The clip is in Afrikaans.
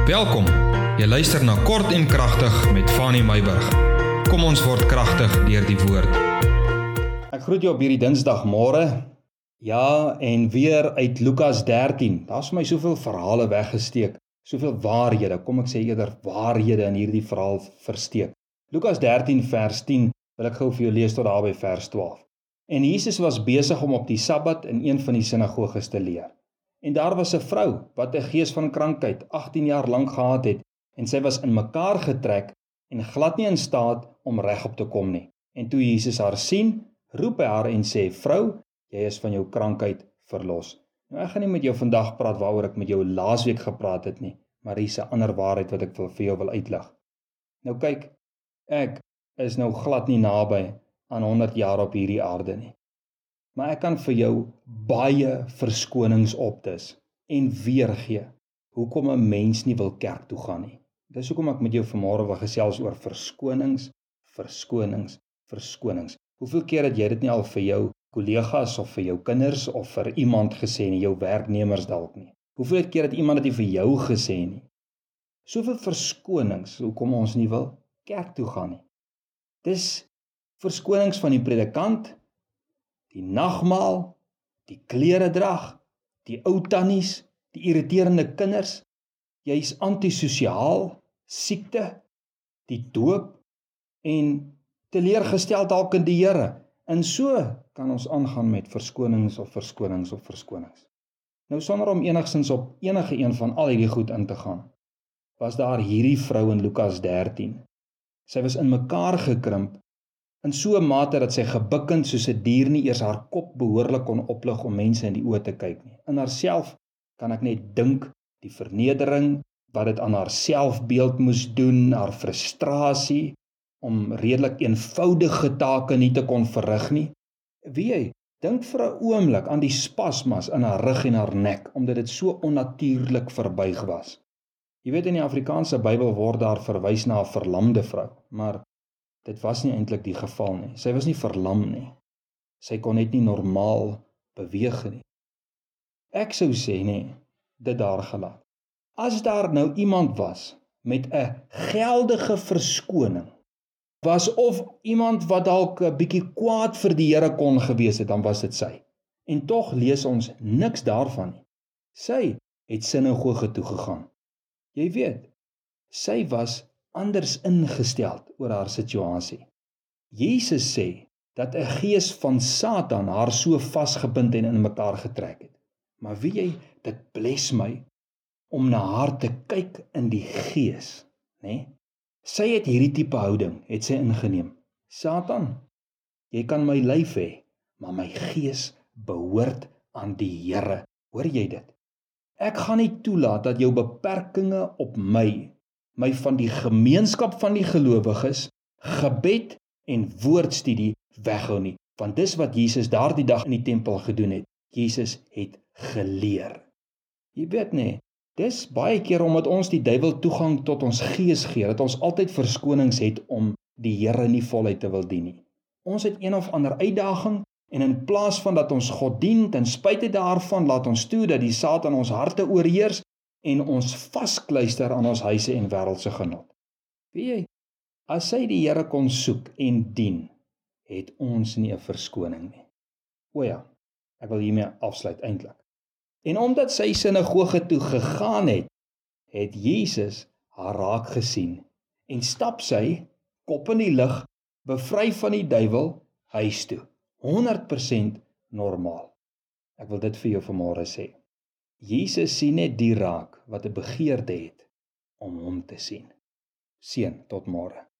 Welkom, jy luister na Kort en Kragtig met Fanny Meyburg. Kom ons word kragtig deur die woord. Ek groet jou op hierdie Dinsdagmôre. Ja, en weer uit Lukas 13. Daar's vir my soveel verhale weggesteek, soveel waarhede, kom ek sê eerder waarhede in hierdie verhaal versteek. Lukas 13 vers 10 wil ek gou vir jou lees tot daar by vers 12. En Jesus was besig om op die Sabbat in een van die sinagoges te leer. En daar was 'n vrou wat 'n gees van krankheid 18 jaar lank gehad het, en sy was in mekaar getrek en glad nie in staat om regop te kom nie. En toe Jesus haar sien, roep hy haar en sê: "Vrou, jy is van jou krankheid verlos." Nou ek gaan nie met jou vandag praat waaroor ek met jou laasweek gepraat het nie, maar hier is 'n ander waarheid wat ek vir jou wil uitlig. Nou kyk, ek is nou glad nie naby aan 100 jaar op hierdie aarde nie. Maar ek kan vir jou baie verskonings optis en weergee hoekom 'n mens nie wil kerk toe gaan nie. Dis hoekom ek met jou vanmôre wil gesels oor verskonings. Hoeveel keer het jy dit nie al vir jou kollegas of vir jou kinders of vir iemand gesê nie, jou werknemers dalk nie? Hoeveel keer het iemand dit vir jou gesê nie? Soveel verskonings hoekom ons nie wil kerk toe gaan nie. Dis verskonings van die predikant, die nagmaal, die kleredrag, die ou tannies, die irriterende kinders, jy's antisosiaal, siekte, die doop en teleurgestel dalk in die Here. En so kan ons aangaan met verskonings. Nou sonder om enigsins op enige een van al hierdie goed in te gaan, was daar hierdie vrou in Lukas 13. Sy was in mekaar gekrimp, in so 'n mate dat sy gebukkend soos 'n dier nie eers haar kop behoorlik kon oplig om mense in die oë te kyk nie. In haarself kan ek net dink, die vernedering, wat dit aan haar selfbeeld moes doen, haar frustrasie, om redelik eenvoudige take nie te kon verrig nie. Wie jy, dink vir 'n oomblik aan die spasmas in haar rug en haar nek, omdat dit so onnatuurlik verbuig was. Jy weet, in die Afrikaanse Bybel word daar verwys na 'n verlamde vrou, maar dit was nie eintlik die geval nie. Sy was nie verlam nie. Sy kon net nie normaal beweeg nie. Ek sou sê nee, dit daar gelaat. As daar nou iemand was met 'n geldige verskoning, was of iemand wat dalk 'n bietjie kwaad vir die Here kon gewees het, dan was dit sy. En tog lees ons niks daarvan nie. Sy het sinagoge toe gegaan. Jy weet, sy was anders ingesteld oor haar situasie. Jesus sê dat 'n gees van Satan haar so vasgebind en in mekaar getrek het. Maar weet jy, dit bless my om na haar te kyk in die gees, né? Sy het hierdie tipe houding, het sy ingeneem. Satan, jy kan my lyf hê, maar my gees behoort aan die Here. Hoor jy dit? Ek gaan nie toelaat dat jou beperkings op my van die gemeenskap van die gelowiges, gebed en woordstudie weghou nie. Want dis wat Jesus daardie dag in die tempel gedoen het. Jesus het geleer. Jy weet nie, dis baie keer omdat ons die duiwel toegang tot ons gees gee, dat ons altyd verskonings het om die Here nie voluit te wil dien nie. Ons het een of ander uitdaging, en in plaas van dat ons God dien, ten spyte daarvan, laat ons toe dat die Satan ons harte oorheers en ons vaskluister aan ons huise en wêreldse genot. Weet jy, as sy die Here kon soek en dien, het ons nie 'n verskoning nie. O ja, ek wil hiermee afsluit eintlik. En omdat sy sinagoge toe gegaan het, het Jesus haar raak gesien en stap sy, kop in die lug, bevry van die duiwel, huis toe. 100% normaal. Ek wil dit vir jou vanmôre sê. Jesus sien net die raak wat 'n begeerte het om hom te sien. Seën tot môre.